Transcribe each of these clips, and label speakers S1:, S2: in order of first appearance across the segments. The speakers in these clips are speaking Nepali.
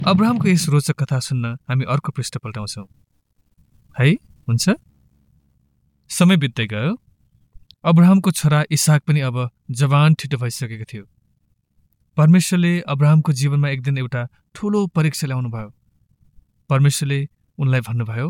S1: अब्राहमको यस रोचक कथा सुन्न हामी अर्को पृष्ठ पल्टाउँछौँ है। हुन्छ। समय बित्दै गयो। अब्राहमको छोरा इसाक पनि अब जवान ठिटो भइसकेको थियो। परमेश्वरले अब्राहमको जीवनमा एक दिन एउटा ठूलो परीक्षा ल्याउनु भयो। परमेश्वरले उनलाई भन्नुभयो,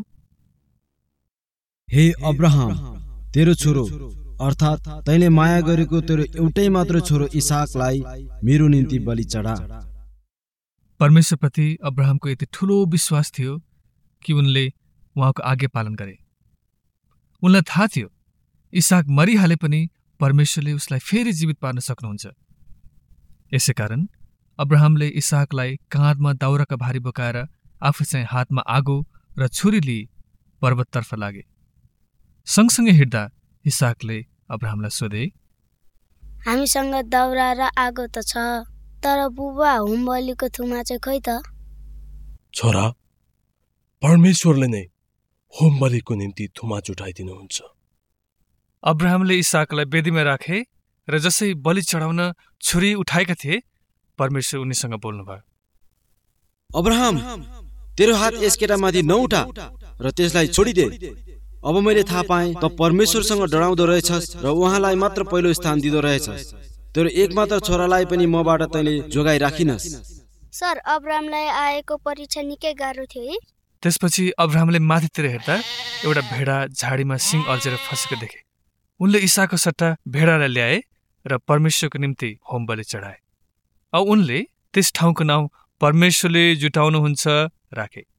S2: हे अब्राहम, तेरो छोरो अर्थात् तैले माया गरेको तेरो एउटै मात्र छोरो इसाकलाई मेरो निम्ति बलि चढा।
S1: परमेश्वरप्रति अब्राहमको यति ठूलो विश्वास थियो कि उनले उहाँको आज्ञा पालन गरे। उनलाई थाहा थियो इसाक मरिहाले पनि परमेश्वरले उसलाई फेरि जीवित पार्न सक्नुहुन्छ। यसै कारण अब्राहमले इसाकलाई काँधमा दाउराका भारी बोकाएर आफू चाहिँ हातमा आगो र छुरी लिई पर्वततर्फ लागे। सँगसँगै हिँड्दा इसाकले अब्राहमलाई सोधे,
S3: हामीसँग दाउरा र आगो त छ, तर बुबा होमबलिको थुमा चाहिँ खै त?
S4: छोरा, परमेश्वरले नै होमबलिको निम्ति थुमा जुटाइदिनुहुन्छ।
S1: अब्राहमले इसाकलाई वेदीमा राखे र जसै बलि चढाउन छुरी उठाएका थिए, परमेश्वर उनीसँग बोल्नुभयो,
S2: अब्राहम, तेरो हात यस केटामाथि नउठा र त्यसलाई छोडिदे। अब मैले थाहा पाएँ त परमेश्वरसँग डराउँदो रहेछस् र उहाँलाई मात्र पहिलो स्थान दिँदो रहेछस्। तेरो एकमात्र छोरालाई पनि मबाट तैँले जोगाइ राखिनस्।
S3: सर, अब्राहमलाई आएको परीक्षा निकै गाह्रो थियो है?
S1: त्यसपछि अब्राहमले माथितिर हेर्दा एउटा भेडा झाडीमा सिङ अल्झेर फसेको देखे। उनले इसाकको सट्टा भेडालाई ल्याए र परमेश्वरको निम्ति होम बलि चढाए। अब उनले त्यस ठाउँको नाउँ परमेश्वरले जुटाउनुहुन्छ राखे।